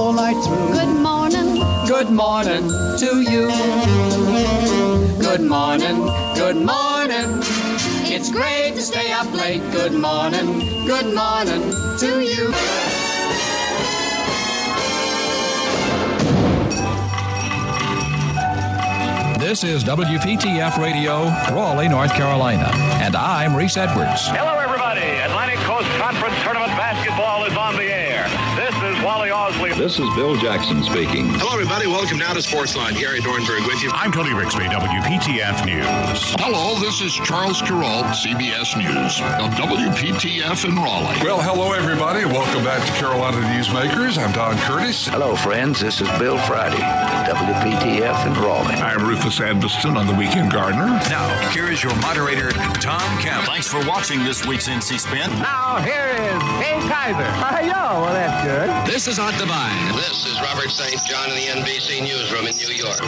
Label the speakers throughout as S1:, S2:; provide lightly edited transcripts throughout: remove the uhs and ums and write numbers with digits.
S1: whole night through.
S2: Good morning.
S1: Good morning to you. Good morning, good morning. It's great to stay up late. Good morning to you.
S3: This is WPTF Radio, Raleigh, North Carolina, and I'm Reese Edwards.
S4: Hello, everybody. Atlantic Coast Conference Tournament basketball is on the air. This is Wally Osley.
S5: This is Bill Jackson speaking.
S6: Hello, everybody. Welcome now to Sportsline. Gary Dornberg with you.
S7: I'm Tony Rixby, WPTF News.
S8: Hello, this is Charles Kuralt, CBS News, of WPTF in Raleigh.
S9: Well, hello, everybody. Welcome back to Carolina Newsmakers. I'm Don Curtis.
S10: Hello, friends. This is Bill Friday, WPTF in Raleigh.
S9: I'm Rufus Edmiston on The Weekend Gardener.
S7: Now, here is your moderator, Tom Kemp. Thanks for watching this week's NC Spin.
S11: Now, here is Kay Kaiser. Well, that's good.
S6: This is Art Divine. This is Robert St. John in the NBC Newsroom in New York.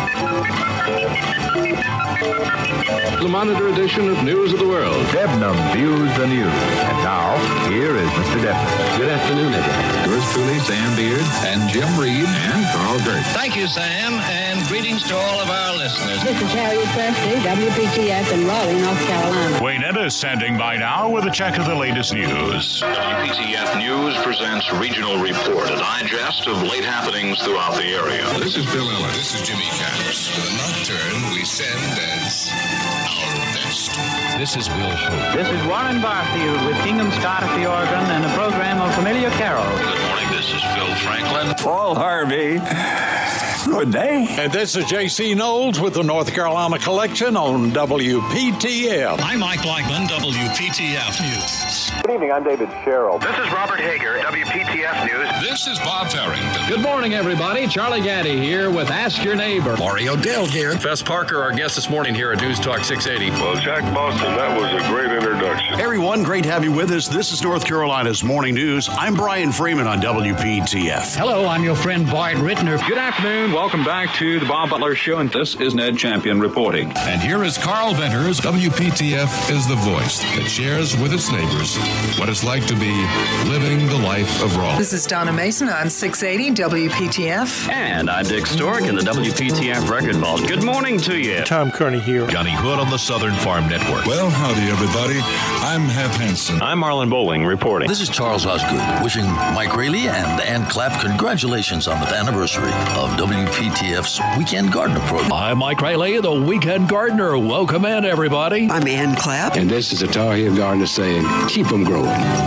S5: The Monitor edition of News of the World.
S12: Debnam views the news. And now, here is Mr. Debnam.
S5: Good afternoon, everyone.
S8: Yours truly, Sam Beard, and Jim Reed, and Carl Gert.
S6: Thank you, Sam, and greetings to all of our listeners.
S2: This is Harriet Presley, WPTF in Raleigh, North Carolina.
S7: Wayne Etta is standing by now with a check of the latest news.
S5: WPTF News presents Regional Report, a digest of late happenings throughout the area.
S8: This is Bill Ella. This is Jimmy Caps. The nocturne we send as our best.
S3: This is Bill Hope.
S11: This is Warren Barfield with Kingdom Scott at the organ and a program of familiar carols.
S5: Good morning, this is Phil Franklin.
S12: Paul Harvey. Good day.
S13: And this is J.C. Knowles with the North Carolina Collection on WPTF.
S8: I'm Mike Blackman, WPTF News.
S4: Good evening, I'm David Sherrill. This is Robert Hager, WPTF News.
S8: This is Bob Farrington.
S14: Good morning, everybody. Charlie Gaddy here with Ask Your Neighbor.
S8: Mario Dale here.
S14: Fess Parker, our guest this morning here at News Talk 680.
S4: Well, Jack Boston, that was a great introduction.
S15: Everyone, great to have you with us. This is North Carolina's Morning News. I'm Brian Freeman on WPTF.
S14: Hello, I'm your friend Bart Rittner.
S5: Good afternoon. Welcome back to the Bob Butler Show, and this is Ned Champion reporting.
S8: And here is Carl Venters. WPTF is the voice that shares with its neighbors what it's like to be living the life of Raleigh.
S16: This is Donna Mason on 680 WPTF.
S17: And I'm Dick Stork in the WPTF Record Vault. Good morning to you.
S18: Tom Kearney here.
S8: Johnny Hood on the Southern Farm Network.
S9: Well, howdy, everybody. I'm Hap Hansen.
S17: I'm Marlon Bowling reporting.
S19: This is Charles Osgood wishing Mike Rayleigh and Ann Clapp congratulations on the anniversary of WPTF's Weekend Gardener program.
S14: I'm Mike Rayleigh, the Weekend Gardener. Welcome in, everybody.
S16: I'm Ann Clapp.
S5: And this is a Tar Heel gardener saying, keep them growing.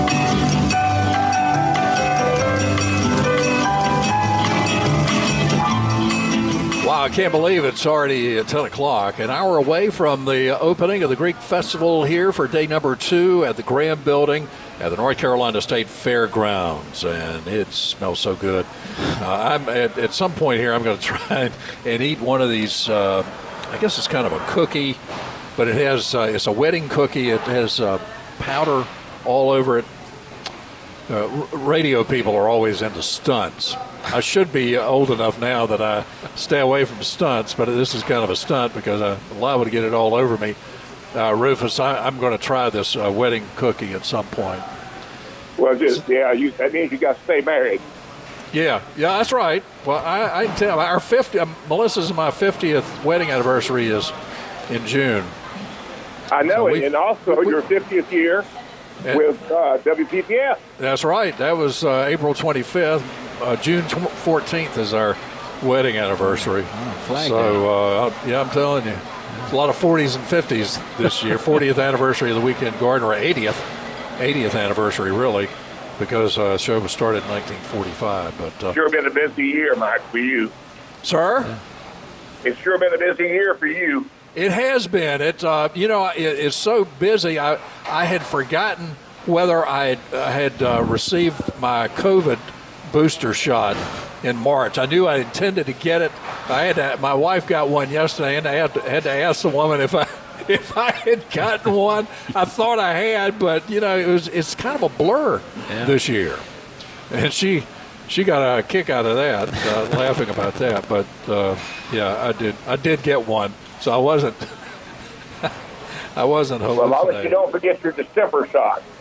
S18: Wow, I can't believe it's already 10 o'clock. An hour away from the opening of the Greek Festival here for day number 2 at the Graham Building at the North Carolina State Fairgrounds. And it smells so good. I'm at some point here, I'm going to try and eat one of these, I guess it's kind of a cookie, but it has, it's a wedding cookie. It has powder all over it. Radio people are always into stunts. I should be old enough now that I stay away from stunts, but this is kind of a stunt because I'm liable to get it all over me. Rufus, I'm going to try this wedding cookie at some point.
S4: Well, that means you got to stay married.
S18: Yeah, that's right. Well, I can tell. Our Melissa's and my 50th wedding anniversary is in June.
S4: I know it, and also your 50th year with WPTF.
S18: That's right. That was April 25th. June 14th is our wedding anniversary. I'm telling you, a lot of 40s and 50s this year. 40th anniversary of the Weekend Gardener, 80th anniversary, really, because the show was started in 1945. But
S4: sure been a busy year, Mike, for you.
S18: Sir?
S4: It's sure been a busy year for you.
S18: It has been. It's so busy. I had forgotten whether I had received my COVID booster shot in March. I knew I intended to get it. My wife got one yesterday, and I had to ask the woman if I had gotten one. I thought I had, but it's kind of a blur this year, and she got a kick out of that, laughing about that. But I did get one, so I wasn't hoping.
S4: Well, as long as you don't forget your December shot.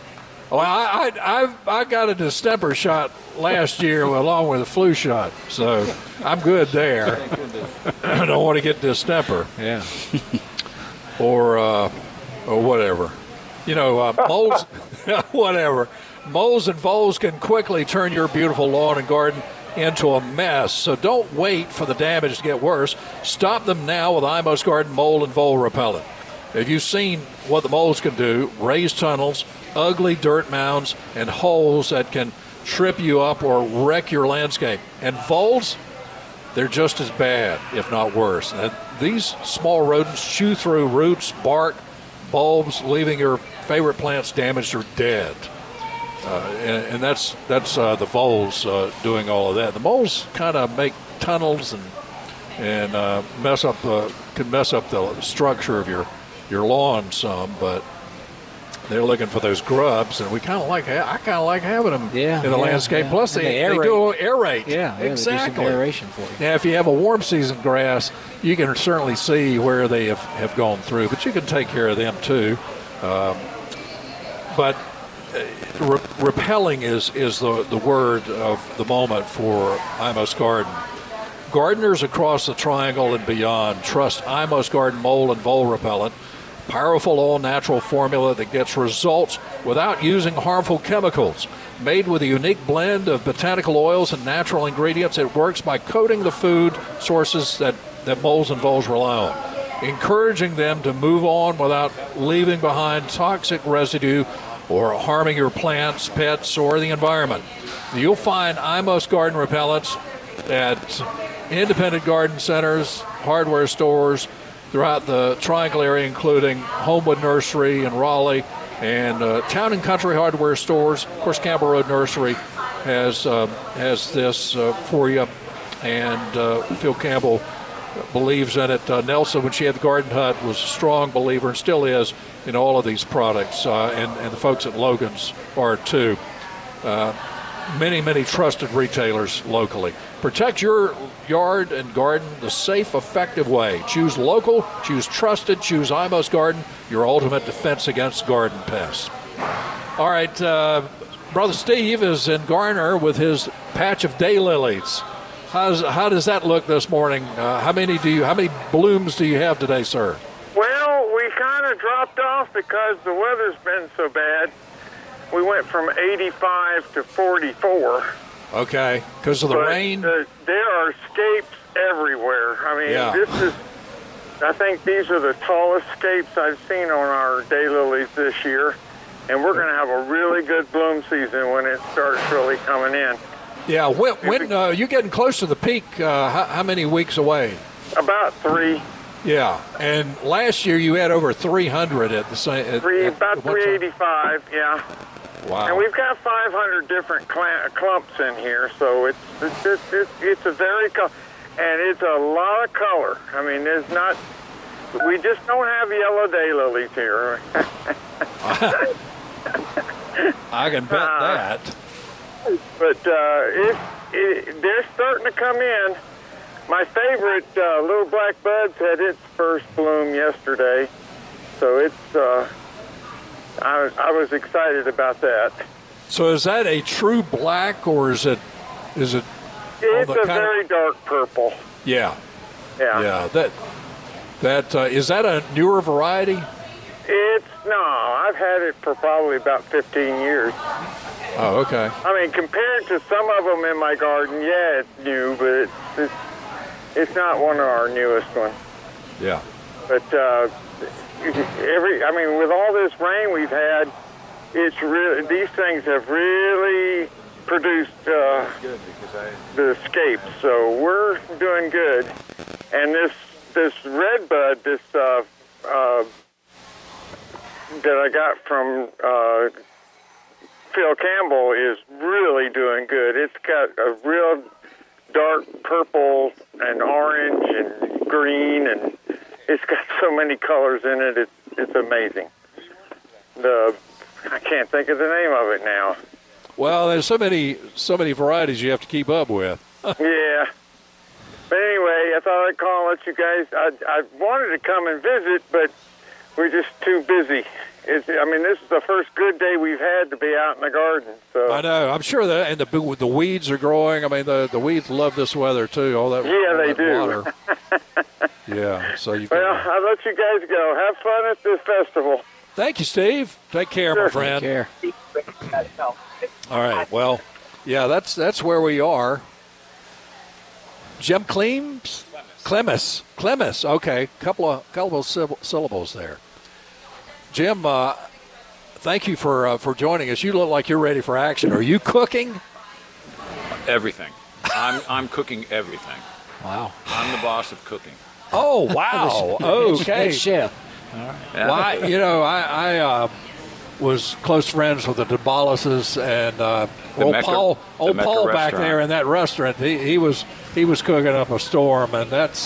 S18: Well, I got a distemper shot last year along with a flu shot, so I'm good there. I don't want to get distemper.
S20: Yeah.
S18: or whatever. Moles, whatever. Moles and voles can quickly turn your beautiful lawn and garden into a mess. So don't wait for the damage to get worse. Stop them now with Imos Garden Mole and Vole Repellent. If you've seen what the moles can do, raised tunnels, ugly dirt mounds, and holes that can trip you up or wreck your landscape. And voles, they're just as bad, if not worse. And these small rodents chew through roots, bark, bulbs, leaving your favorite plants damaged or dead. And that's the voles doing all of that. The moles kind of make tunnels and can mess up the structure of your lawn some, but they're looking for those grubs, and I kind of like having them in the landscape. Plus, they do aerate.
S20: Yeah,
S18: exactly.
S20: They do some aeration for you.
S18: Now, if you have a warm season grass, you can certainly see where they have gone through, but you can take care of them too. But repelling is the word of the moment for Imos Garden. Gardeners across the Triangle and beyond trust Imos Garden Mole and Vole Repellent, powerful all-natural formula that gets results without using harmful chemicals. Made with a unique blend of botanical oils and natural ingredients, it works by coating the food sources that moles and voles rely on, encouraging them to move on without leaving behind toxic residue or harming your plants, pets, or the environment. You'll find Imos Garden Repellents at independent garden centers, hardware stores throughout the Triangle area, including Homewood Nursery in Raleigh and Town and Country hardware stores. Of course, Campbell Road Nursery has this for you, and Phil Campbell believes in it. Nelson, when she had the Garden Hut, was a strong believer and still is in all of these products, and the folks at Logan's are too. Many trusted retailers locally. Protect your yard and garden the safe, effective way. Choose local, choose trusted, choose Imos Garden, your ultimate defense against garden pests. All right, Brother Steve is in Garner with his patch of daylilies. How does that look this morning? How many blooms do you have today, sir?
S21: Well, we kind of dropped off because the weather's been so bad. We went from 85 to 44.
S18: Okay, because of the rain?
S21: There are scapes everywhere. I mean, I think these are the tallest scapes I've seen on our daylilies this year. And we're going to have a really good bloom season when it starts really coming in.
S18: Yeah, when you're getting close to the peak, how many weeks away?
S21: About 3. Yeah,
S18: and last year you had over 300 at the same.
S21: About 385, yeah.
S18: Wow.
S21: And we've got 500 different clumps in here, so it's a very and it's a lot of color. I mean, we just don't have yellow daylilies here.
S18: I can bet that.
S21: But they're starting to come in. My favorite Little Black Buds had its first bloom yesterday, so it's. I was excited about that.
S18: So is that a true black, or is it?
S21: It's a very dark purple.
S18: Yeah.
S21: Yeah.
S18: That is that a newer variety?
S21: I've had it for probably about 15 years.
S18: Oh, okay.
S21: I mean, compared to some of them in my garden, yeah, it's new, but it's not one of our newest ones.
S18: Yeah.
S21: But with all this rain we've had, these things have really produced the scapes, so we're doing good. And this red bud, that I got from Phil Campbell is really doing good. It's got a real dark purple and orange and green, and it's got so many colors in it. It's amazing. I can't think of the name of it now.
S18: Well, there's so many varieties you have to keep up with.
S21: Yeah. But anyway, I thought I'd call and let you guys. I wanted to come and visit, but we're just too busy. This is the first good day we've had to be out in the garden. So
S18: I know. I'm sure that, and the weeds are growing. I mean, the weeds love this weather too. All that.
S21: Yeah, they do.
S18: Water. Yeah. So you.
S21: Well, I'll let you guys go. Have fun at this festival.
S18: Thank you, Steve. Take care, my friend.
S21: Take
S18: care. All right. Well, yeah, that's where we are. Jim Clemes? Clemis. Okay. Couple of syllables there. Jim, thank you for joining us. You look like you're ready for action. Are you cooking?
S20: Everything. I'm cooking everything.
S18: Wow.
S20: I'm the boss of cooking.
S18: Oh, wow. Okay.
S22: Head chef.
S20: All right.
S18: Well, I was close friends with the DeBallises and old Paul back there in that restaurant. He was cooking up a storm, and that's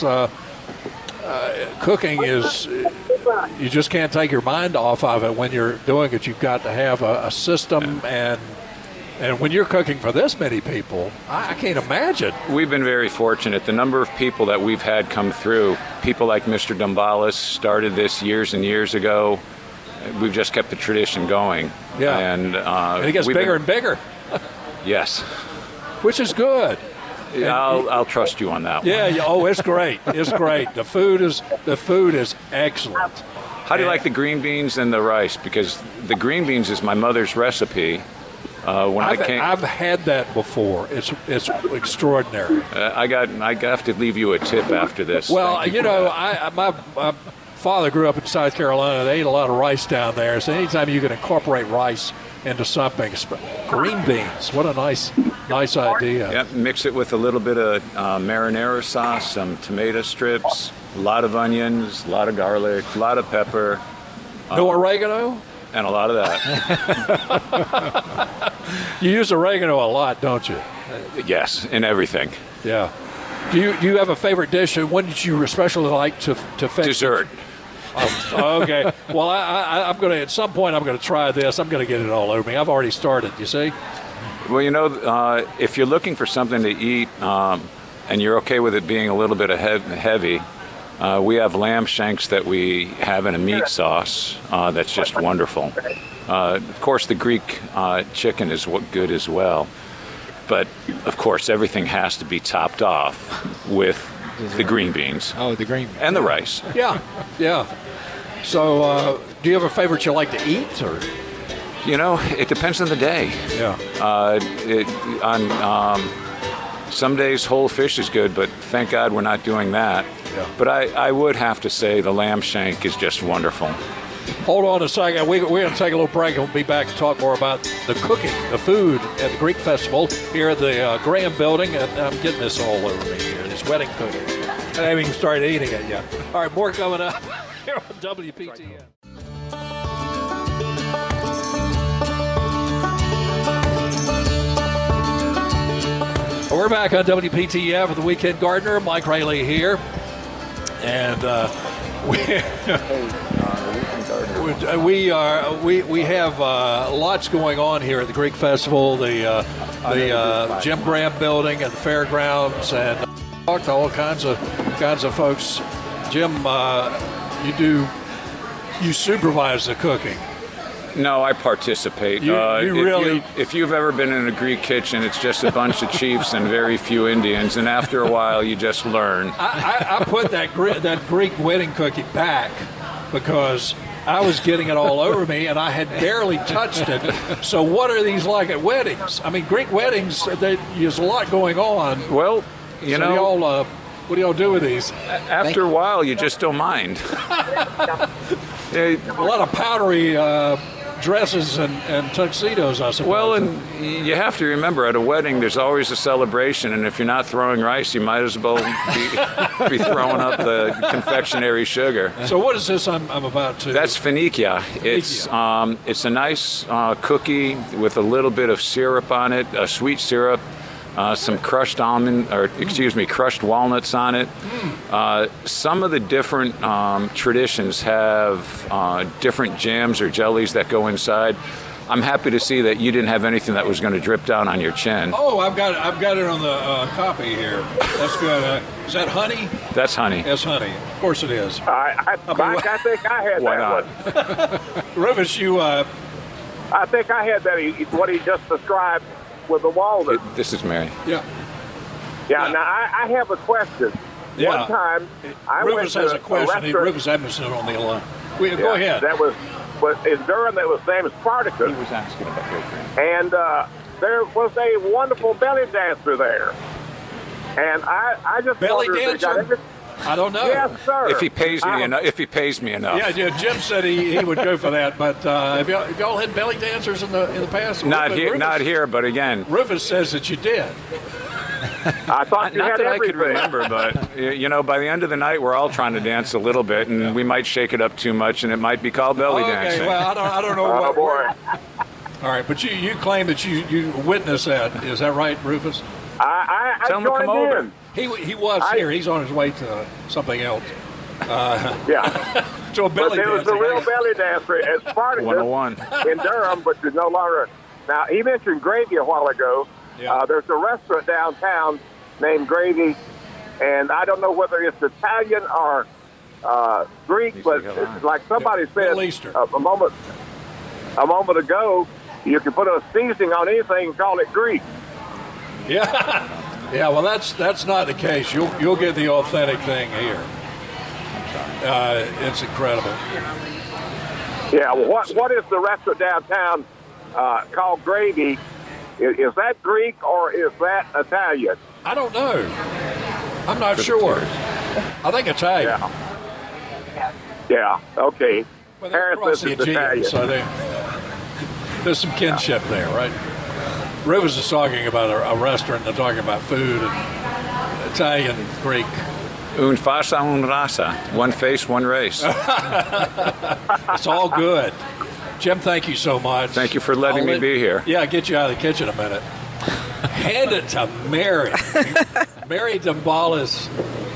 S18: cooking is. You just can't take your mind off of it when you're doing it. You've got to have a system, and when you're cooking for this many people, I can't imagine.
S20: We've been very fortunate. The number of people that we've had come through, people like Mr. Dumbalis started this years and years ago. We've just kept the tradition going.
S18: Yeah.
S20: And
S18: it gets bigger and bigger.
S20: Yes.
S18: Which is good.
S20: I'll trust you on that one.
S18: Yeah. Oh, it's great. It's great. The food is excellent.
S20: How do you like the green beans and the rice? Because the green beans is my mother's recipe.
S18: I've had that before. It's extraordinary.
S20: I have to leave you a tip after this.
S18: Well, my father grew up in South Carolina. They ate a lot of rice down there. So anytime you can incorporate rice into something, green beans. What a nice idea.
S20: Yep, mix it with a little bit of marinara sauce, some tomato strips, a lot of onions, a lot of garlic, a lot of pepper.
S18: No oregano?
S20: And a lot of that.
S18: You use oregano a lot, don't you?
S20: Yes, in everything.
S18: Yeah. Do you have a favorite dish? And what did you especially like to fix?
S20: Dessert.
S18: Oh, okay. Well, I'm going to, at some point, I'm going to try this. I'm going to get it all over me. I've already started, you see?
S20: Well, if you're looking for something to eat and you're okay with it being a little bit heavy, we have lamb shanks that we have in a meat sauce that's just wonderful. Of course, the Greek chicken is good as well. But, of course, everything has to be topped off with the green beans.
S22: Oh, the green beans.
S20: And the rice.
S18: Yeah. So, do you have a favorite you like to eat? Or?
S20: It depends on the day.
S18: Yeah.
S20: On some days, whole fish is good, but thank God we're not doing that.
S18: Yeah.
S20: But I would have to say the lamb shank is just wonderful.
S18: Hold on a second. We're going to take a little break and we'll be back to talk more about the cooking, the food at the Greek Festival here at the Graham Building. And I'm getting this all over me here, this wedding cooking. I haven't even started eating it yet. All right, more coming up here on WPTF. We're back on WPTF with the Weekend Gardener. Mike Rayleigh here. And we have lots going on here at the Greek Festival, the Jim Graham Building and the fairgrounds, and talk to all kinds of folks. Jim, you supervise the cooking.
S20: No, I participate. If you've ever been in a Greek kitchen, it's just a bunch of chiefs and very few Indians, and after a while, you just learn.
S18: I put that Greek wedding cookie back because I was getting it all over me, and I had barely touched it. So what are these like at weddings? I mean, Greek weddings, there's a lot going on.
S20: Well,
S18: what do y'all do with these?
S20: After a while, you just don't mind.
S18: A lot of powdery dresses and tuxedos, I suppose.
S20: Well, and you have to remember, at a wedding, there's always a celebration, and if you're not throwing rice, you might as well be throwing up the confectionery sugar.
S18: So what is this I'm about to...
S20: That's finikia. It's a nice cookie with a little bit of syrup on it, a sweet syrup, some crushed crushed walnuts on it. Some of the different traditions have different jams or jellies that go inside. I'm happy to see that you didn't have anything that was going to drip down on your chin.
S18: Oh, I've got it on the copy here. That's good. Is that honey?
S20: That's honey.
S18: That's honey. Of course it is.
S21: I think I had
S20: Why
S21: that
S20: not?
S21: one.
S18: Rufus, you...
S21: I think I had that, what he just described with the walnut.
S20: This is Mary.
S18: Yeah.
S21: Yeah, now I have a question.
S18: Yeah.
S21: One time, I
S18: Rufus
S21: went
S18: has
S21: to
S18: a question. Rufus Edmondson on the line. Go ahead.
S21: That was in Durham. That was named Spartacus.
S20: He was asking about that.
S21: And there was a wonderful belly dancer there. And I just
S18: belly
S21: wondered if they got
S18: dancer? I don't know.
S21: Yes, sir.
S20: If he pays me enough. If he pays me enough.
S18: Yeah. Jim said he would go for that. But have y'all had belly dancers in the past?
S20: Not here.
S18: Rufus,
S20: not here. But again,
S18: Rufus says that you did.
S21: I thought you
S20: not
S21: had
S20: that
S21: everything.
S20: I could remember, but by the end of the night, we're all trying to dance a little bit, and we might shake it up too much, and it might be called belly dancing.
S18: Okay. Well, I don't know.
S21: Oh, boy.
S18: All right, but you claim that you witnessed that. Is that right, Rufus?
S21: I
S20: Tell him to come over.
S21: in.
S18: He was here. He's on his way to something else.
S21: Yeah.
S18: To a belly
S21: but there was a real belly dancer at Spartacus
S20: 101
S21: in Durham, but there's no longer. Now, he mentioned Gravy a while ago.
S18: Yeah.
S21: There's a restaurant downtown named Gravy, and I don't know whether it's Italian or Greek, but it's like somebody said a moment ago, you can put a seasoning on anything and call it Greek.
S18: Yeah. Yeah, well, that's not the case. You'll get the authentic thing here. It's incredible.
S21: Yeah, well, what is the restaurant downtown called Gravy? Is that Greek or is that Italian?
S18: I don't know. I'm not sure. I think Italian.
S21: Yeah. Okay.
S18: Well, they're across the Aegean, so there's some kinship there, right? Rivers is talking about a restaurant. They're talking about food and Italian, Greek.
S20: Un fasa, un rasa. One face, one race.
S18: It's all good. Jim, thank you so much.
S20: Thank you for letting me be here.
S18: Yeah, get you out of the kitchen a minute. Hand it to Mary. Mary Dombalis.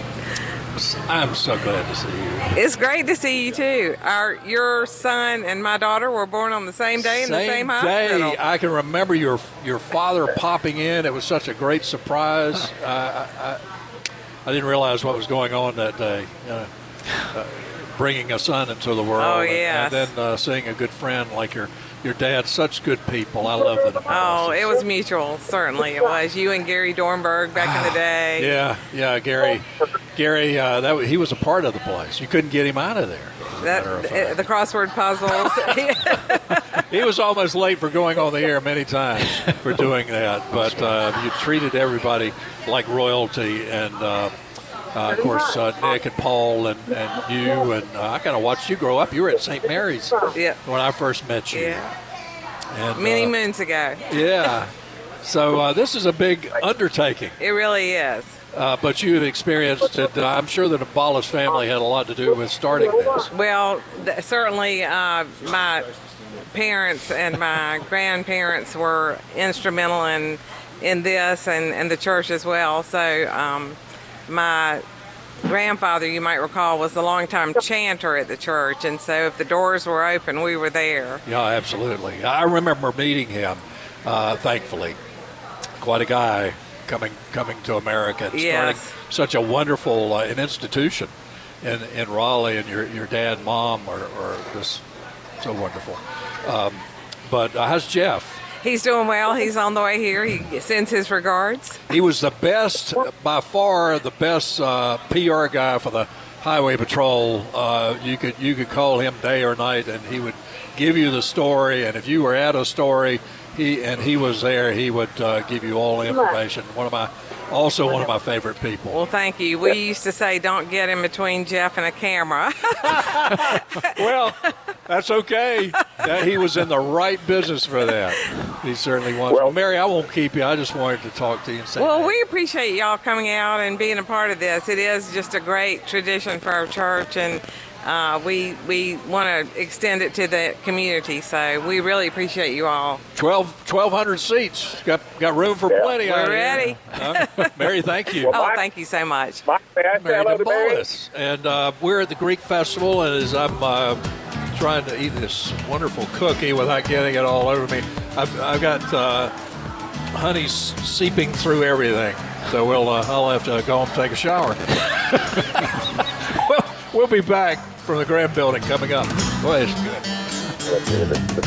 S18: I'm so glad to see you.
S1: It's great to see you, too. Your son and my daughter were born on the same day in the same hospital.
S18: I can remember your father popping in. It was such a great surprise. I didn't realize what was going on that day. Bringing a son into the world.
S1: Oh, yes.
S18: And then seeing a good friend like your dad. Such good people. I love it.
S1: Oh, it was mutual. Certainly it was. You and Gary Dornberg back in the day.
S18: Yeah, Gary, he was a part of the place. You couldn't get him out of there.
S1: The crossword puzzles.
S18: He was almost late for going on the air many times for doing that. But you treated everybody like royalty, and of course, Nick and Paul and you, and I kind of watched you grow up. You were at St. Mary's when I first met you.
S1: Yeah.
S18: And,
S1: many moons ago.
S18: Yeah. So this is a big undertaking.
S1: It really is.
S18: But you had experienced it. I'm sure the Dombalis family had a lot to do with starting this.
S1: Well, certainly my parents and my grandparents were instrumental in this and the church as well. So my grandfather, you might recall, was the longtime chanter at the church, and so if the doors were open, we were there.
S18: Yeah, absolutely. I remember meeting him, thankfully. Quite a guy coming to America and starting such a wonderful an institution in Raleigh, and your dad and mom are just so wonderful. But how's Jeff?
S1: He's doing well. He's on the way here. He sends his regards.
S18: He was the best, by far the best PR guy for the Highway Patrol. You could call him day or night, and he would give you the story. And if you were at a story, he was there, he would give you all the information. One of my favorite people.
S1: Well, thank you. We used to say, don't get in between Jeff and a camera.
S18: Well, that's okay. He was in the right business for that. He certainly was. Well, Mary, I won't keep you. I just wanted to talk to you and say
S1: well, we appreciate y'all coming out and being a part of this. It is just a great tradition for our church, and we want to extend it to the community, so we really appreciate you all.
S18: 1,200 seats. Got room for plenty.
S1: We're ready.
S18: Mary, thank you.
S1: Thank you so much.
S18: Mary Dombalis. And we're at the Greek Festival, and as I'm trying to eat this wonderful cookie without getting it all over me. I've got honey seeping through everything, so I'll have to go home and take a shower. We'll be back from the Graham Building coming up. Boy, it's good.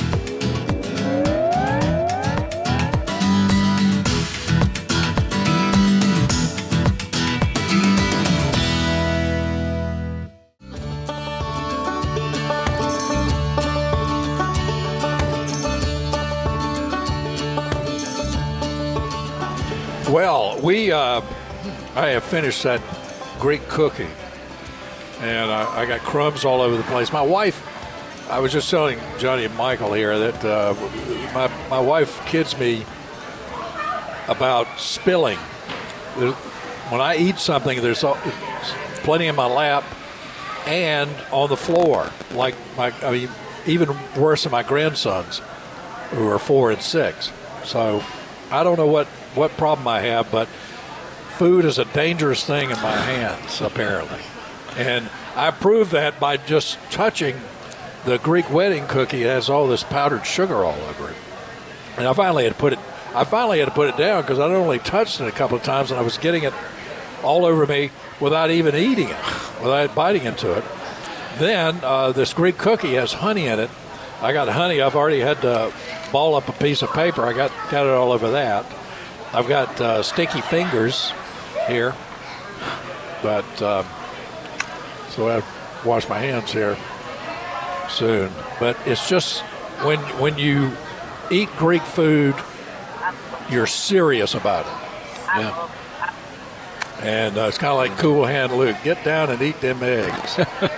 S18: Well, I have finished that Greek cookie, and I got crumbs all over the place. My wife, I was just telling Johnny and Michael here that my wife kids me about spilling. When I eat something, there's plenty in my lap and on the floor. Even worse than my grandsons, who are 4 and 6. So I don't know what problem I have, but food is a dangerous thing in my hands, apparently. And I proved that by just touching the Greek wedding cookie. It has all this powdered sugar all over it. And I finally had to put it down because I only touched it a couple of times and I was getting it all over me without even eating it, without biting into it. Then this Greek cookie has honey in it. I got honey. I've already had to ball up a piece of paper. I got it all over that. I've got sticky fingers here, but so I wash my hands here soon. But it's just when you eat Greek food, you're serious about it. Yeah. And it's kind of like Cool Hand Luke. Get down and eat them eggs.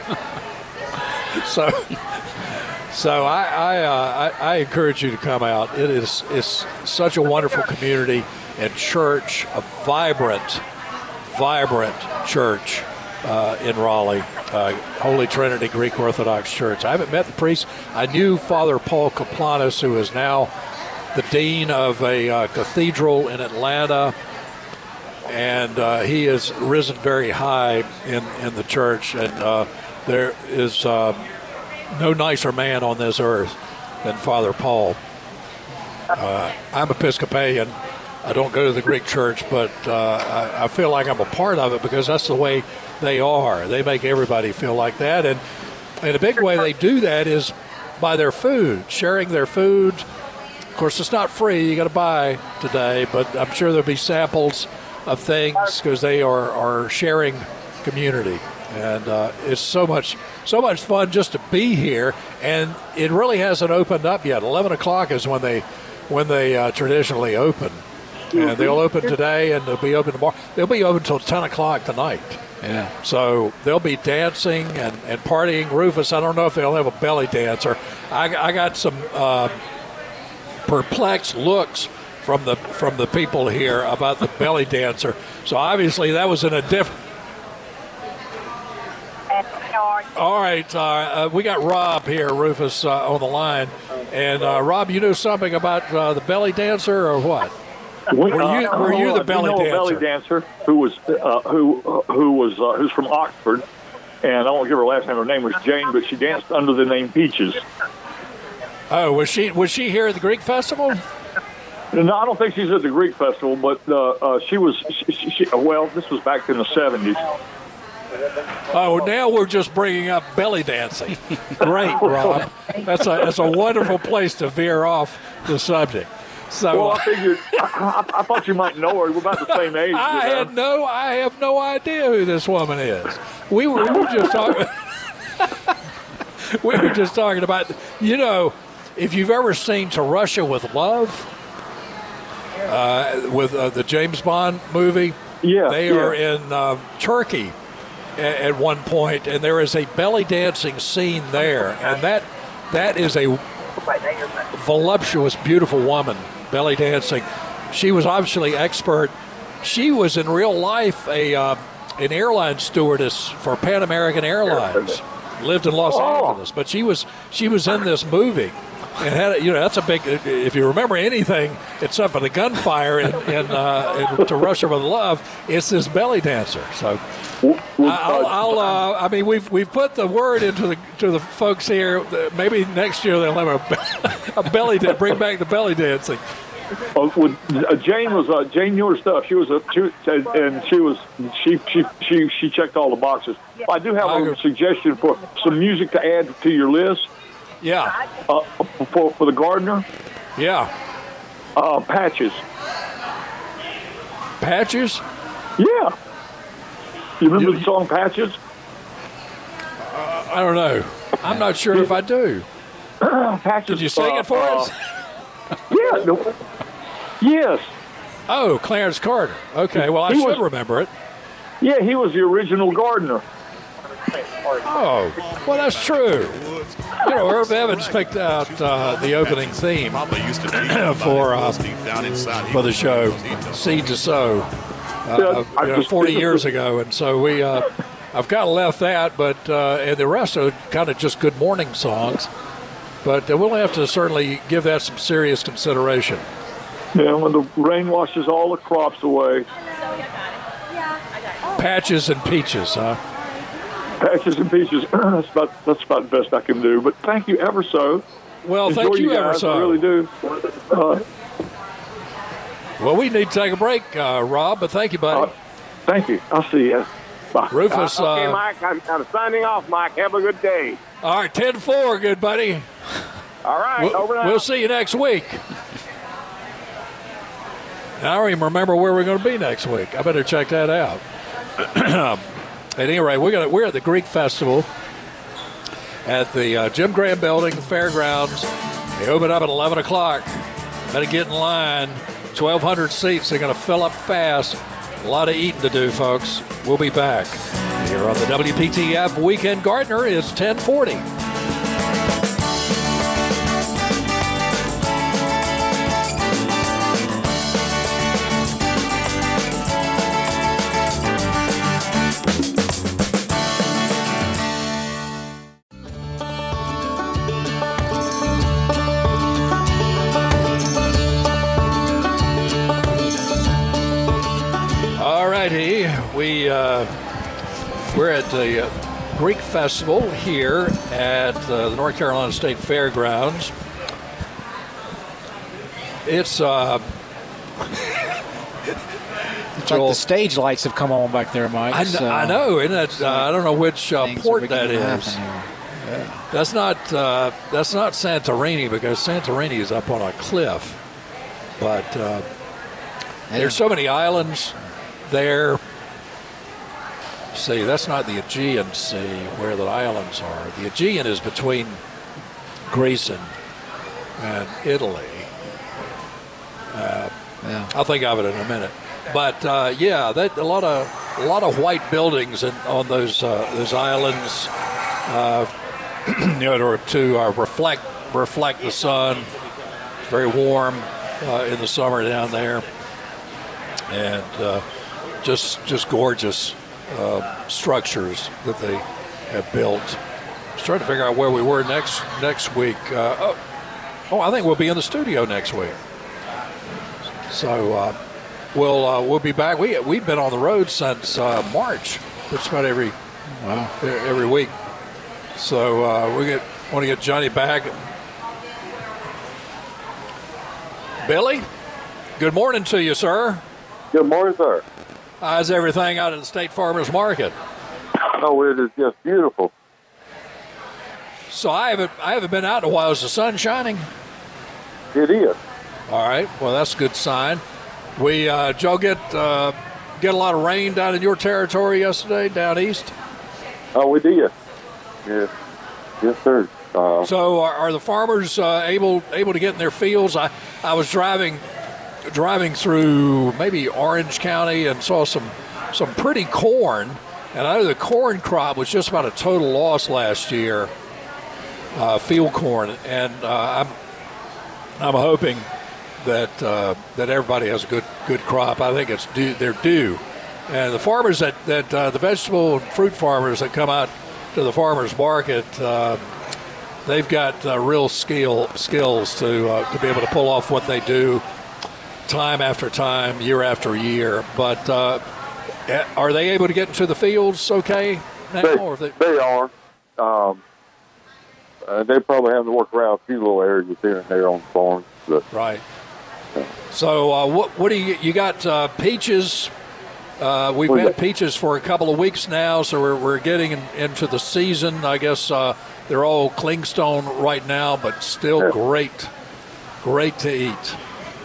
S18: So I encourage you to come out. It's such a wonderful community and church, a vibrant church in Raleigh, Holy Trinity Greek Orthodox Church. I haven't met the priest. I knew Father Paul Kaplanis, who is now the dean of a cathedral in Atlanta, and he has risen very high in the church, and there is no nicer man on this earth than Father Paul. I'm Episcopalian. I don't go to the Greek church, but I feel like I'm a part of it because that's the way they are. They make everybody feel like that. And a big way they do that is by their food, sharing their food. Of course, it's not free. You got to buy today, but I'm sure there'll be samples of things because they are sharing community. And it's so much fun just to be here. And it really hasn't opened up yet. 11 o'clock is when they traditionally open. And they'll open today, and they'll be open tomorrow. They'll be open until 10 o'clock tonight. Yeah. So they'll be dancing and partying. Rufus, I don't know if they'll have a belly dancer. I got some perplexed looks from the people here about the belly dancer. So obviously that was in a different. All right, we got Rob here, Rufus, on the line. And Rob, you know something about the belly dancer or what? Were you the belly dancer?
S10: A belly dancer who's from Oxford, and I won't give her last name. Her name was Jane, but she danced under the name Peaches.
S18: Oh, was she here at the Greek Festival?
S10: No, I don't think she's at the Greek Festival, but she was. Well, this was back in the 70s.
S18: Oh, now we're just bringing up belly dancing. Great, Rob. That's a wonderful place to veer off the subject. So,
S10: well, I figured I thought you might know her. We're about the same age.
S18: I have no idea who this woman is. We were just talking. We were just talking about, if you've ever seen To Russia with Love, with the James Bond movie, they are in Turkey at one point, and there is a belly dancing scene there, and that is a voluptuous, beautiful woman belly dancing. She was obviously expert. She was in real life an airline stewardess for Pan American Airlines. Lived in Los Angeles, but she was in this movie. And had, that's a big. If you remember anything except for the gunfire in To Russia with Love, it's this belly dancer. So, I mean, we've put the word into the folks here. Maybe next year they'll have a belly dance. Bring back the belly dancing.
S10: Jane knew her stuff. She checked all the boxes. I do have a suggestion for some music to add to your list.
S18: Yeah.
S10: For the gardener.
S18: Yeah.
S10: Patches.
S18: Patches?
S10: Yeah. You remember the song Patches?
S18: I don't know. I'm not sure if I do.
S10: Patches.
S18: Did you sing it for us?
S10: Yeah. No. Yes.
S18: Oh, Clarence Carter. Okay, well, I should remember it.
S10: Yeah, he was the original gardener.
S18: Oh, well, that's true. Herb Evans picked out the opening theme for the show, Seed to Sow, 40 years ago. And so I've kind of left that, but and the rest are kind of just good morning songs. But we'll have to certainly give that some serious consideration.
S10: Yeah, when the rain washes all the crops away.
S18: Patches and peaches, huh?
S10: Patches and peaches. That's about the best I can do. But thank you ever so.
S18: Well, thank you ever so.
S10: I really do.
S18: Well, we need to take a break, Rob, but thank you, buddy.
S10: Thank you. I'll see you. Bye.
S18: Rufus.
S21: Okay, Mike, I'm signing off, Mike. Have a good day.
S18: All right, 10-4, good buddy.
S21: All right, over now.
S18: We'll see you next week. I don't even remember where we're going to be next week. I better check that out. At any rate, we're at the Greek Festival at the Jim Graham Building, the fairgrounds. They open up at 11 o'clock. Better get in line. 1,200 seats. They're going to fill up fast. A lot of eating to do, folks. We'll be back. Here on the WPTF Weekend Gardener is 1040. We're at the Greek Festival here at the North Carolina State Fairgrounds. It's
S6: like the stage lights have come on back there, Mike.
S18: I know, isn't it? I don't know which port that is. Yeah. That's not Santorini, because Santorini is up on a cliff. But there's so many islands there. See, that's not the Aegean Sea where the islands are. The Aegean is between Greece and Italy. I'll think of it in a minute. But a lot of white buildings on those islands, to reflect the sun. It's very warm in the summer down there, and just gorgeous. Structures that they have built. I was trying to figure out where we were next week. I think we'll be in the studio next week. So we'll be back. We've been on the road since March. Just about every week. So want to get Johnny back. Billy, good morning to you, sir.
S21: Good morning, sir.
S18: How's everything out at the State Farmers Market?
S21: Oh, it is just beautiful.
S18: So I haven't been out in a while. Is the sun shining?
S21: It is.
S18: All right. Well, that's a good sign. Did y'all get a lot of rain down in your territory yesterday, down east?
S21: Oh, we did. Yes, sir.
S18: So are the farmers able to get in their fields? I was driving through maybe Orange County and saw some pretty corn, and I know the corn crop was just about a total loss last year, field corn, and I'm hoping that everybody has a good crop. I think they're due, and the farmers that the vegetable and fruit farmers that come out to the farmers market, they've got real skills to be able to pull off what they do time after time, year after year. But are they able to get into the fields okay now?
S10: They are. They probably have to work around a few little areas here and there on the farm.
S18: Right. So what do you got? Peaches. We've had peaches for a couple of weeks now, so we're getting into the season. I guess they're all clingstone right now, but still great to eat.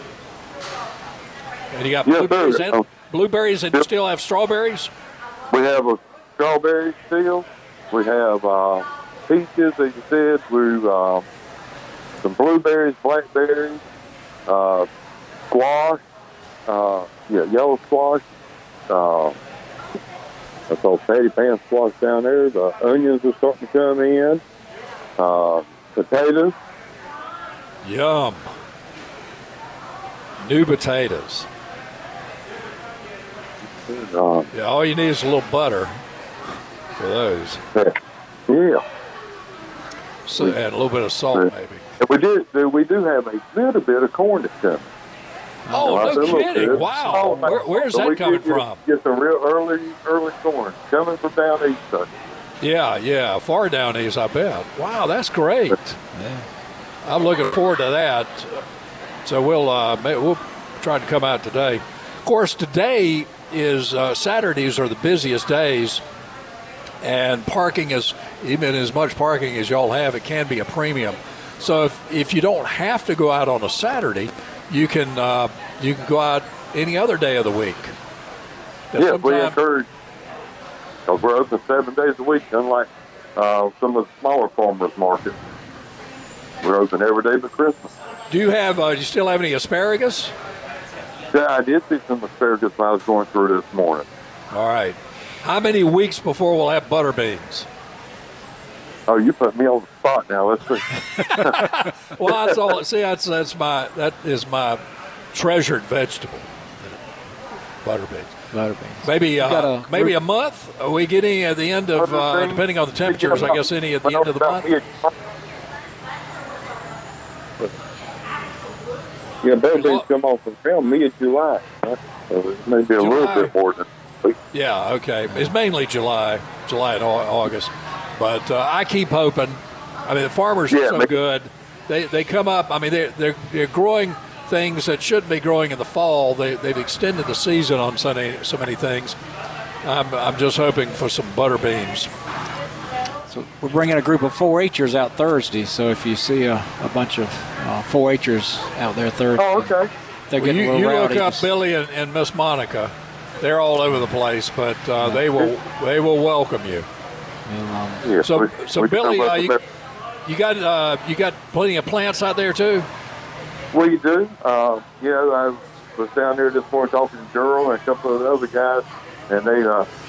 S18: And you got blueberries, and you still have strawberries?
S10: We have a strawberry still. We have peaches, as you said. We've some blueberries, blackberries, squash, yellow squash. That's all patty pan squash down there. The onions are starting to come in. Potatoes.
S18: Yum. New potatoes. All you need is a little butter for those.
S10: Yeah.
S18: So, and a little bit of salt, maybe.
S10: And we do have a little bit of corn that's coming.
S18: Oh, no kidding. Wow. Where's that coming from?
S10: Get some real early corn coming from down east. Sir.
S18: Yeah, far down east, I bet. Wow, that's great. Yeah. I'm looking forward to that. So we'll try to come out today. Of course, today is Saturdays are the busiest days, and parking is, even as much parking as y'all have, it can be a premium. So if you don't have to go out on a Saturday, you can go out any other day of the week.
S10: Yeah, we encourage, because we're open 7 days a week, unlike some of the smaller farmers markets. We're open every day but Christmas.
S18: Do you still have any asparagus?
S10: Yeah, I did see some asparagus when I was going through this morning.
S18: All right. How many weeks before we'll have butter beans?
S10: Oh, you put me on the spot now. Let's see.
S18: Well, that's all. See, that is my treasured vegetable. Butter beans. Maybe a month. Are we getting at the end of depending on the temperatures? I guess any at the end of the month.
S10: Yeah, butter beans come off around mid-July. So maybe a little bit more than.
S18: Yeah. Okay. It's mainly July and August. But I keep hoping. I mean, the farmers are so good. They come up. I mean, they're growing things that shouldn't be growing in the fall. They've extended the season on so many things. I'm just hoping for some butter beans.
S6: So we're bringing a group of 4-H'ers out Thursday. So if you see a bunch of 4-H'ers out there Thursday,
S10: okay,
S6: they're getting a little rowdy.
S18: You look up Billy and Miss Monica. They're all over the place, but they will welcome you. So Billy, you got plenty of plants out there too?
S10: We do. I was down there this morning talking to Gerald and a couple of the other guys, and they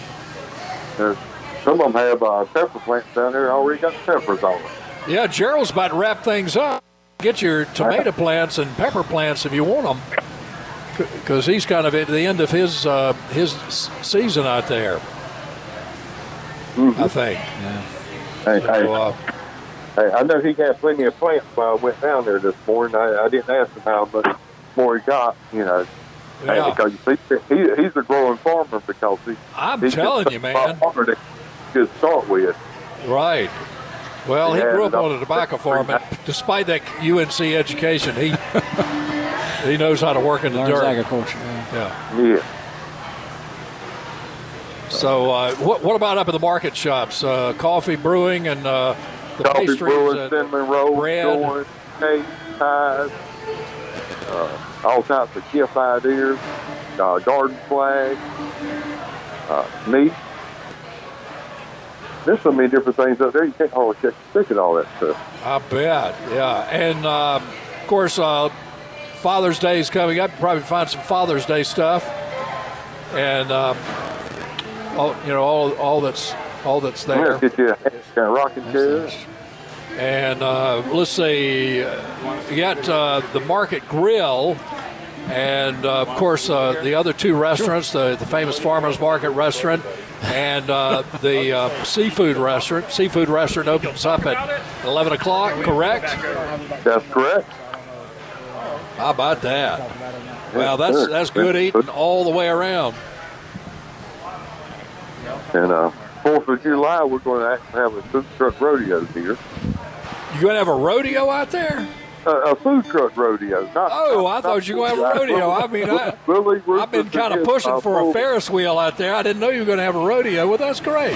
S10: some of them have pepper plants down there. Already got peppers on them.
S18: Yeah, Gerald's about to wrap things up. Get your tomato plants and pepper plants if you want them, because he's kind of at the end of his season out there. Mm-hmm. I think. Yeah.
S10: Hey, I know he had plenty of plants when I went down there this morning. I didn't ask him how much more he got, Yeah. Because he's a growing farmer because he's
S18: telling you, man.
S10: To start with.
S18: Right. Well, he grew up on a tobacco farm, and despite that UNC education, he knows how to work in the dirt.
S6: Agriculture.
S10: Yeah.
S18: So, what about up at the market shops? Coffee brewing and the
S10: coffee
S18: pastries,
S10: brewing, cinnamon rolls,
S18: bread,
S10: cakes, pies, all types of gift ideas, garden flags, meat. There's so many different things up there. You can't hardly check the stick at all that stuff.
S18: I bet, yeah. And of course, Father's Day is coming up. You probably find some Father's Day stuff, and all that's there.
S10: Yeah, get you a rocking chair.
S18: And let's see, you got the Market Grill And, of course, the other two restaurants, the famous Farmers Market restaurant and the seafood restaurant. Seafood restaurant opens up at 11 o'clock, correct?
S10: That's correct.
S18: How about that? Well, that's good eating all the way around.
S10: And 4th of July, we're going to actually have a food truck rodeo here.
S18: You going to have a rodeo out there?
S10: A food truck rodeo.
S18: I thought you were going to have a rodeo. I mean, I've been kind of pushing for a Ferris wheel out there. I didn't know you were going to have a rodeo. Well, that's great.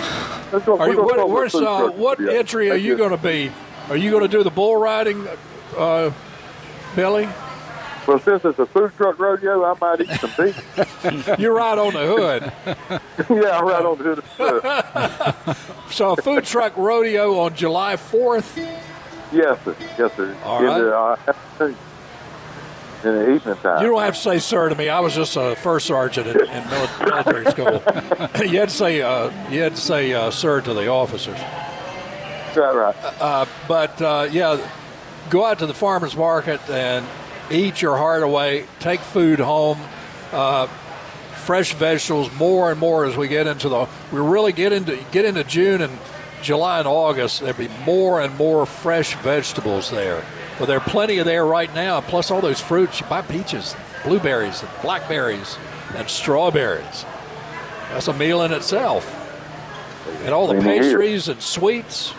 S18: What entry are you going to be? Are you going to do the bull riding, Billy?
S10: Well, since it's a food truck rodeo, I might eat some beef.
S18: You're right on the hood.
S10: Yeah, right on the hood.
S18: So a food truck rodeo on July 4th?
S10: Yes, sir. Yes, sir.
S18: All right.
S10: In the evening time.
S18: You don't have to say sir to me. I was just a first sergeant in military school. You had to say sir to the officers.
S10: Right.
S18: But go out to the farmers market and eat your heart away. Take food home. Fresh vegetables more and more as we get into get into June and July and August. There'll be more and more fresh vegetables there. But there are plenty of there right now. Plus all those fruits. You buy peaches, blueberries, and blackberries, and strawberries. That's a meal in itself. And all the pastries and sweets.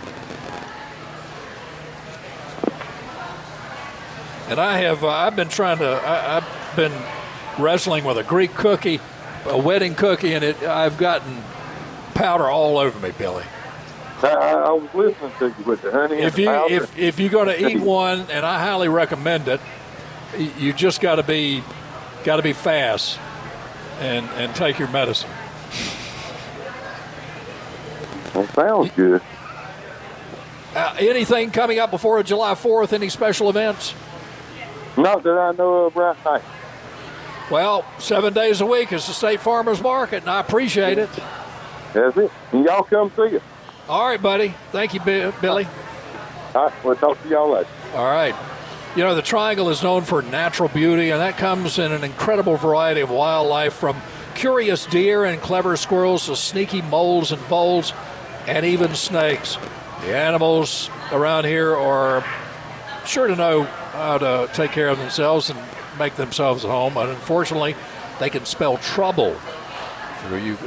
S18: And I've been wrestling with a Greek cookie, a wedding cookie, and I've gotten powder all over me, Billy.
S10: I was listening to you with the honey and the powder.
S18: If you're going to eat one, and I highly recommend it, you just got to be fast and take your medicine.
S10: Well, sounds good.
S18: Anything coming up before July 4th? Any special events?
S10: Not that I know of right now.
S18: Well, 7 days a week is the State Farmers Market, and I appreciate it.
S10: That's it. And y'all come see us.
S18: All right, buddy. Thank you, Billy.
S10: All right. We'll talk to y'all later.
S18: All right. You know, the Triangle is known for natural beauty, and that comes in an incredible variety of wildlife, from curious deer and clever squirrels to sneaky moles and voles and even snakes. The animals around here are sure to know how to take care of themselves and make themselves at home, but unfortunately, they can spell trouble for you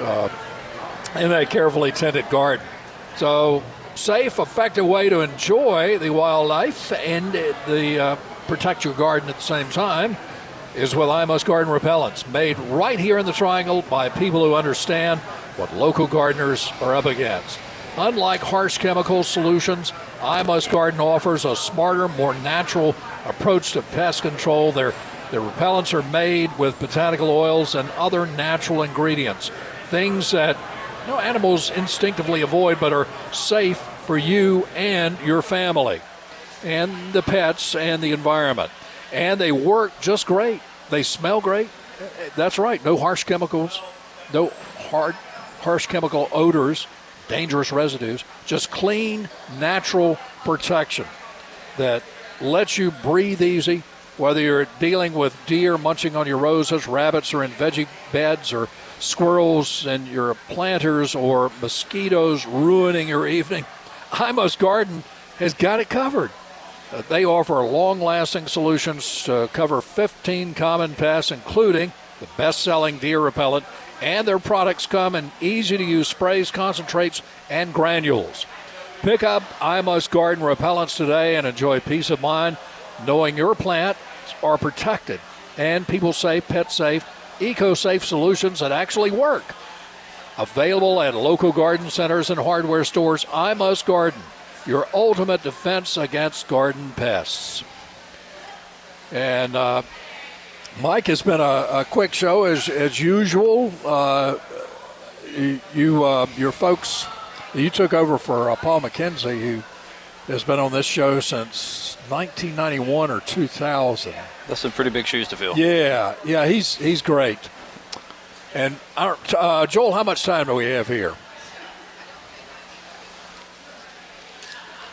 S18: in a carefully tended garden. So, safe, effective way to enjoy the wildlife and protect your garden at the same time is with I Must Garden repellents, made right here in the Triangle by people who understand what local gardeners are up against. Unlike harsh chemical solutions, I Must Garden offers a smarter, more natural approach to pest control. Their repellents are made with botanical oils and other natural ingredients, things that animals instinctively avoid but are safe for you and your family and the pets and the environment. And they work just great. They smell great. That's right. No harsh chemicals, no harsh chemical odors, dangerous residues, just clean, natural protection that lets you breathe easy, whether you're dealing with deer munching on your roses, rabbits are in veggie beds, or squirrels in your planters, or mosquitoes ruining your evening. I Must Garden has got it covered. They offer long-lasting solutions to cover 15 common pests, including the best-selling deer repellent, and their products come in easy-to-use sprays, concentrates, and granules. Pick up I Must Garden repellents today and enjoy peace of mind knowing your plants are protected. And people say pet-safe, eco-safe solutions that actually work. Available at local garden centers and hardware stores. I Must Garden, your ultimate defense against garden pests. And Mike, it's been a quick show as usual. Your folks, you took over for Paul McKenzie, who has been on this show since 1991 or 2000.
S17: That's some pretty big shoes to fill.
S18: Yeah, he's great. And Joel, how much time do we have here?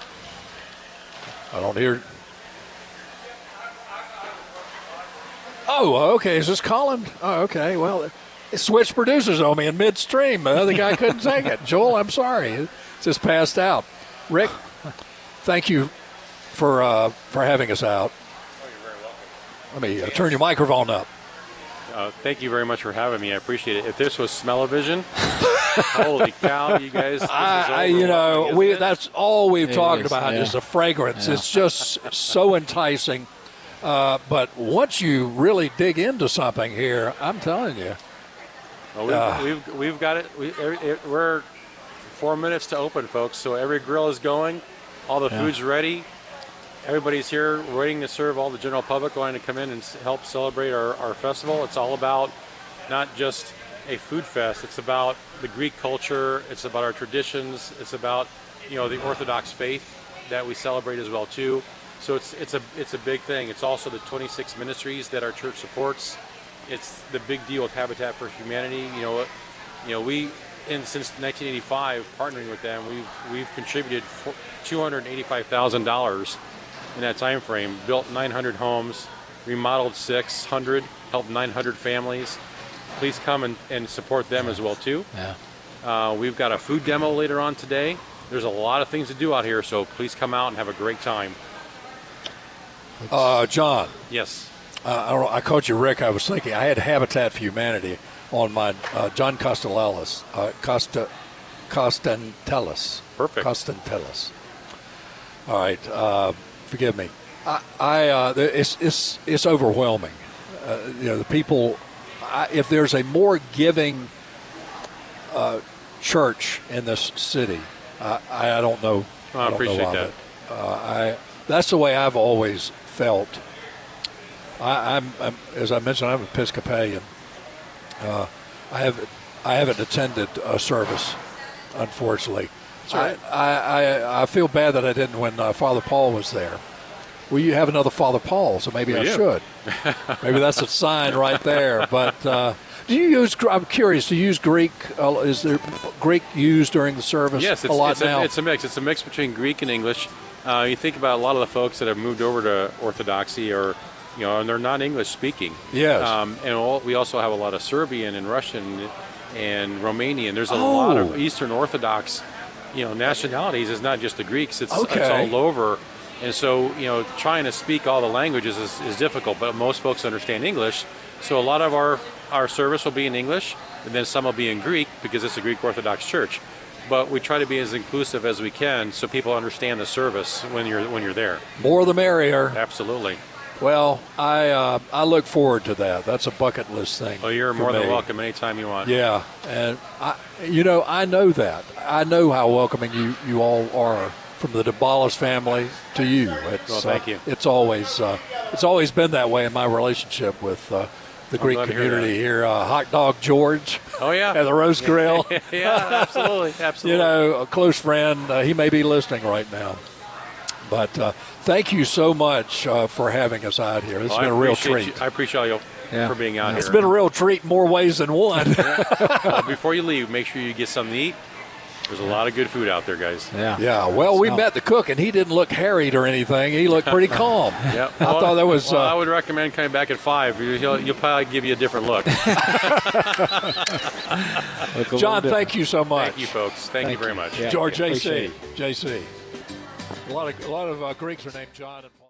S18: I don't hear. Oh, okay. Is this Colin? Oh, okay. Well, it switched producers on me in midstream. The other guy couldn't take it. Joel, I'm sorry. It just passed out. Rick, thank you for having us out.
S2: Oh, you're very welcome.
S18: Let me turn your microphone up.
S2: Thank you very much for having me. I appreciate it. If this was smell-o-vision, holy cow, you guys!
S18: That's all we've talked about is the fragrance. Yeah. It's just so enticing. But once you really dig into something here, I'm telling you.
S2: Well, we've got it. We're 4 minutes to open, folks. So every grill is going. All the food's ready. Everybody's here waiting to serve all the general public wanting to come in and help celebrate our festival. It's all about not just a food fest. It's about the Greek culture. It's about our traditions. It's about, the Orthodox faith that we celebrate as well too. So it's a big thing. It's also the 26 ministries that our church supports. It's the big deal with Habitat for Humanity. Since 1985, partnering with them, we've contributed $285,000 in that time frame. Built 900 homes, remodeled 600, helped 900 families. Please come and support them as well too.
S6: Yeah.
S2: We've got a food demo later on today. There's a lot of things to do out here, so please come out and have a great time.
S18: John.
S2: Yes.
S18: I called you Rick. I was thinking I had Habitat for Humanity on my John Costellelis. Costantelis.
S2: Perfect.
S18: Costantelis. All right. Forgive me. It's overwhelming. The people. If there's a more giving church in this city, I don't know.
S2: I appreciate that.
S18: That's the way I've always felt. I'm as I mentioned, I'm Episcopalian. I haven't attended a service, unfortunately.
S2: Right.
S18: I feel bad that I didn't when Father Paul was there. Well, you have another Father Paul, so maybe I should. Maybe that's a sign right there. But do you use? I'm curious. Do you use Greek? Is there Greek used during the service?
S2: Yes,
S18: a lot now.
S2: It's a mix. It's a mix between Greek and English. You think about a lot of the folks that have moved over to Orthodoxy, or and they're not English speaking.
S18: Yes.
S2: And we also have a lot of Serbian and Russian and Romanian. There's a lot of Eastern Orthodox, nationalities. It's not just the Greeks. It's all over. And so, trying to speak all the languages is difficult, but most folks understand English. So a lot of our service will be in English, and then some will be in Greek because it's a Greek Orthodox church. But we try to be as inclusive as we can so people understand the service when you're there.
S18: More the merrier.
S2: Absolutely.
S18: Well, I look forward to that. That's a bucket list thing.
S2: Oh, you're more than welcome anytime you want.
S18: Yeah, and I know that. I know how welcoming you all are. From the DeBallas family to you.
S2: Thank you.
S18: It's always been that way in my relationship with the Greek community here. Hot Dog George.
S2: Oh, yeah.
S18: At the Roast Grill.
S2: Yeah, absolutely.
S18: A close friend. He may be listening right now. But thank you so much for having us out here. It's been a real treat.
S2: I appreciate you for being out here.
S18: It's been a real treat in more ways than one.
S2: Before you leave, make sure you get something to eat. There's a lot of good food out there, guys.
S18: Yeah. Well, we met the cook, and he didn't look harried or anything. He looked pretty calm.
S2: Yep.
S18: I thought that was.
S2: I would recommend coming back at 5. You'll probably give you a different look.
S18: John, thank you so much.
S2: Thank you, folks. Thank you very much.
S18: Yeah. George, JC. A lot of Greeks are named John and Paul.